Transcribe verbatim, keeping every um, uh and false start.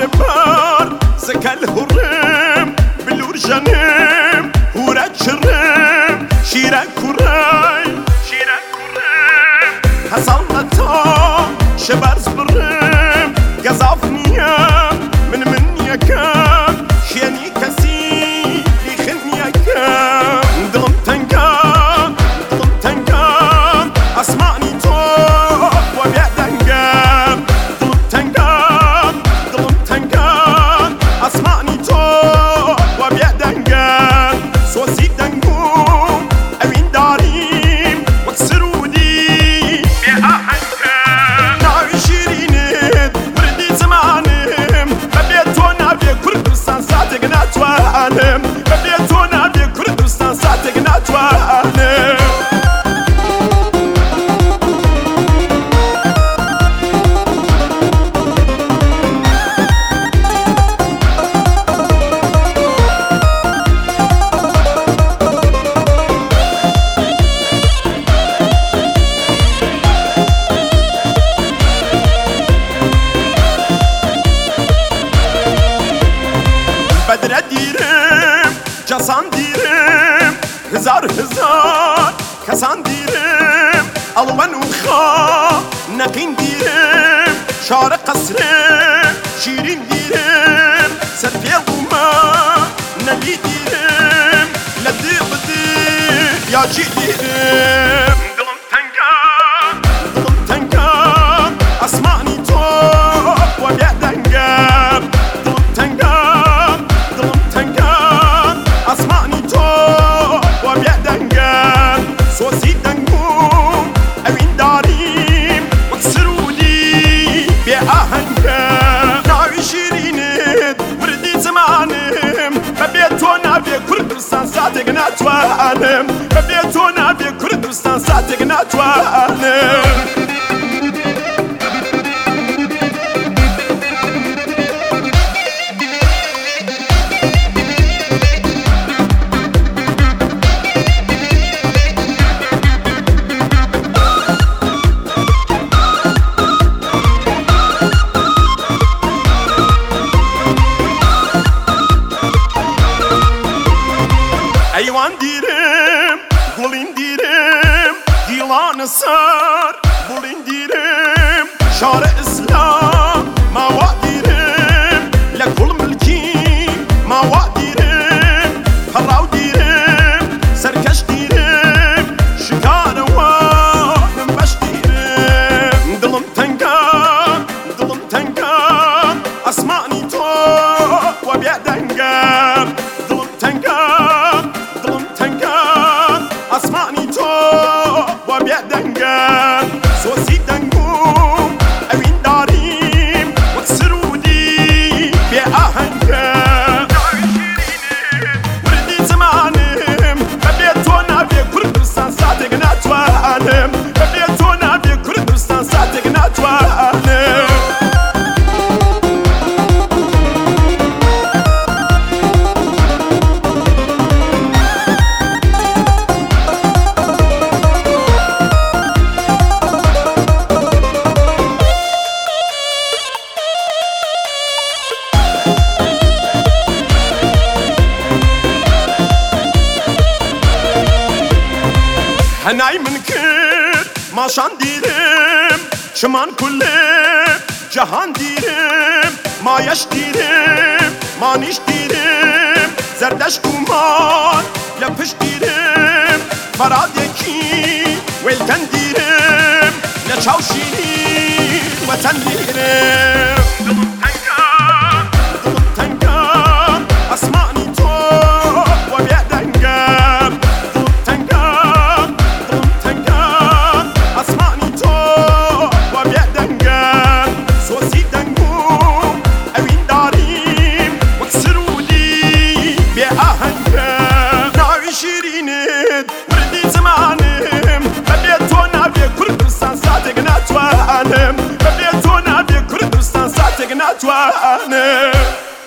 بار سكل هرم بلور جنم ورد شرم شيرا كراي شيرا كرم حصلتا شبرز برم قزافنيا من من يكام شيني كسي لخن يكام دلم تنقام دلم تنقام اسمعني تو وبيعدنقام دلم تنقام دلم تنقام اسمعني تو وبيعدنقام سوسي دنقوم اوين داريم واكسرودي بأهنقام ناوي شيرينت وردي زمانم ببيتونا بي كردستان ساتق ناتوانم ببيتونا بي كردستان ساتق ناتوانم بدر دیرم جسان دیرم هزار هزار کسان دیرم الوان و خا نقین دیرم شار قصرم شیرین دیرم سرفی الوما نلی دیرم لدی بدی یا جی دیرم دلم تنگام دلم تنگام اسمعني تو و بیعدنگام دلم تنگام دلم تنگام اسمعني تو و بیعدنگام سوسی دنگوم اوین داریم وکسرودی بی آهنگام ناوی شیرینت وردی زمانم ببیتونا بی کردستان ساتق ناتوانم ببیتونا بی کردستان ساتق ناتوانم ایوان دیرم گلین دیرم گیلان سر بولین دیرم شار اسلام ماوا دیرم لکل ملکی ماوا دیرم پراو دیرم سرکش دیرم شکار وانم بش دیرم دلم تنگام دلم تنگام اسمعني تو و بیعدنگام دلم تنگام اسمعني تو و بیعدنگام سوسی دنگوم اوین داریم وکسرودی بی آهنگام وردی زمانم ببیتونا بی کردستان ساتق ناتوانم ببیتونا بی کردستان ساتق ناتوانم هناي من كر ماشان ديرم شمان كل جهان ديرم ما يش ديرم ما نيش ديرم زردش كومان لپش ديرم فراد يكي ويلتن ديرم نچاوشيني وطن ديرم دلم تنگام دلم تنگام اسمعني تو و بیعدنگام وردي زمانم ببيتونا بي كردستان ساتق ناتوانم ببيتونا بي كردستان ساتق ناتوانم